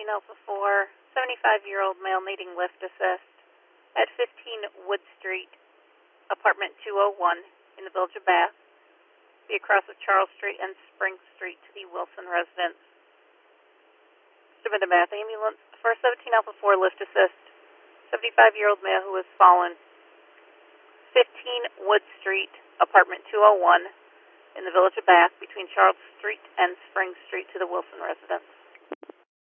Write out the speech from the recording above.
Alpha 4, 75-year-old male needing lift assist at 15 Wood Street, apartment 201 in the Village of Bath. Be across of Charles Street and Spring Street to the Wilson residence. Submitted Bath ambulance for 17 Alpha 4 lift assist. 75-year-old male who has fallen. 15 Wood Street, apartment 201 in the Village of Bath between Charles Street and Spring Street to the Wilson residence.